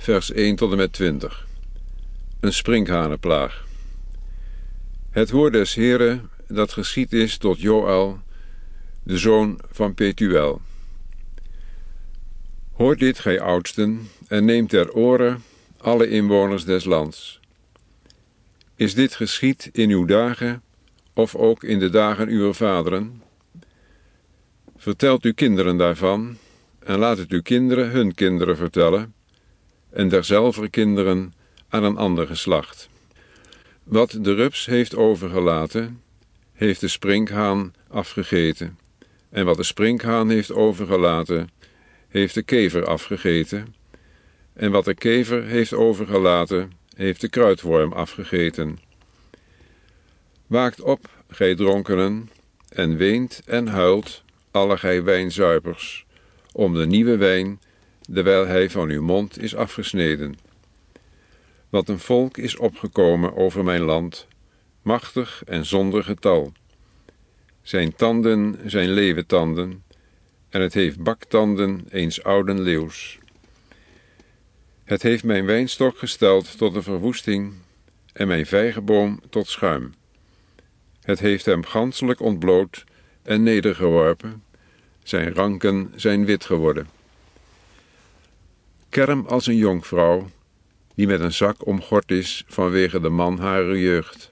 vers 1 tot en met 20. Een sprinkhanenplaag. Het woord des Heeren dat geschied is tot Joël, de zoon van Petuel. Hoort dit, gij oudsten, en neemt ter oren alle inwoners des lands. Is dit geschied in uw dagen, of ook in de dagen uwer vaderen? Vertelt uw kinderen daarvan, en laat het uw kinderen hun kinderen vertellen, en derzelver kinderen aan een ander geslacht. Wat de rups heeft overgelaten, heeft de sprinkhaan afgegeten, en wat de sprinkhaan heeft overgelaten, heeft de kever afgegeten, en wat de kever heeft overgelaten, heeft de kruidworm afgegeten. Waakt op, gij dronkenen, en weent en huilt, alle gij wijnzuipers, om de nieuwe wijn, terwijl hij van uw mond is afgesneden. Wat een volk is opgekomen over mijn land, machtig en zonder getal. Zijn tanden zijn leeuwentanden, en het heeft baktanden eens ouden leeuws. Het heeft mijn wijnstok gesteld tot een verwoesting, en mijn vijgenboom tot schuim. Het heeft hem ganselijk ontbloot en nedergeworpen, zijn ranken zijn wit geworden. Kerm als een jonkvrouw, die met een zak omgord is vanwege de man harer jeugd.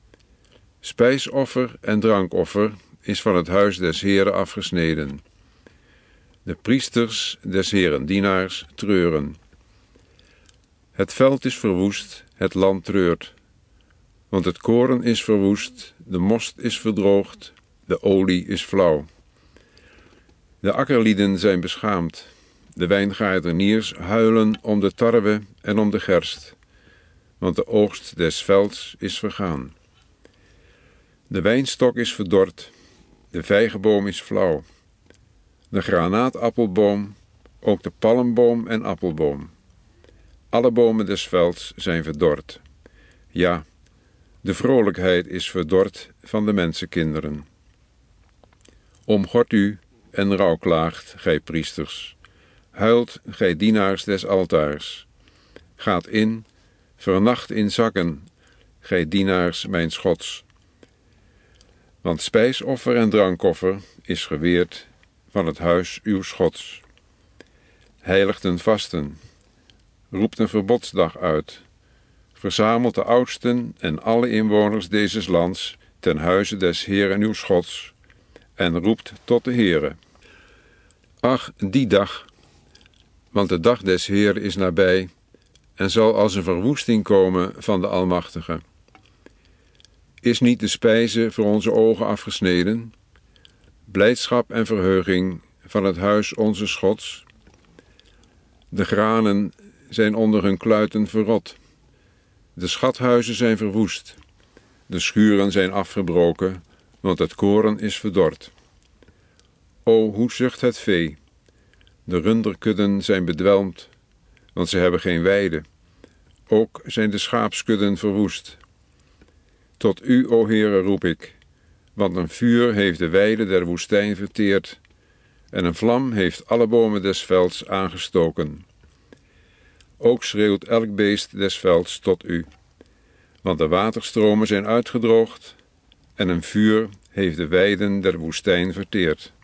Spijsoffer en drankoffer is van het huis des Heeren afgesneden. De priesters des Heeren dienaars treuren. Het veld is verwoest, het land treurt. Want het koren is verwoest, de most is verdroogd, de olie is flauw. De akkerlieden zijn beschaamd. De wijngaardeniers huilen om de tarwe en om de gerst, want de oogst des velds is vergaan. De wijnstok is verdord, de vijgenboom is flauw, de granaatappelboom, ook de palmboom en appelboom. Alle bomen des velds zijn verdord. Ja, de vrolijkheid is verdord van de mensenkinderen. Omgord u en rouwklaagt, gij priesters. Huilt, gij dienaars des altaars. Gaat in, vernacht in zakken, gij dienaars mijns Gods. Want spijsoffer en drankoffer is geweerd van het huis uws Gods. Heiligt een vasten, roept een verbodsdag uit, verzamelt de oudsten en alle inwoners dezes lands ten huize des Heeren uws Gods, en roept tot de Heere. Ach, die dag, want de dag des Heeren is nabij, en zal als een verwoesting komen van de Almachtige. Is niet de spijze voor onze ogen afgesneden, blijdschap en verheuging van het huis onzes Gods? De granen zijn onder hun kluiten verrot, de schathuizen zijn verwoest, de schuren zijn afgebroken, want het koren is verdord. O, hoe zucht het vee! De runderkudden zijn bedwelmd, want ze hebben geen weide. Ook zijn de schaapskudden verwoest. Tot u, o Heere, roep ik, want een vuur heeft de weide der woestijn verteerd, en een vlam heeft alle bomen des velds aangestoken. Ook schreeuwt elk beest des velds tot u, want de waterstromen zijn uitgedroogd, en een vuur heeft de weiden der woestijn verteerd.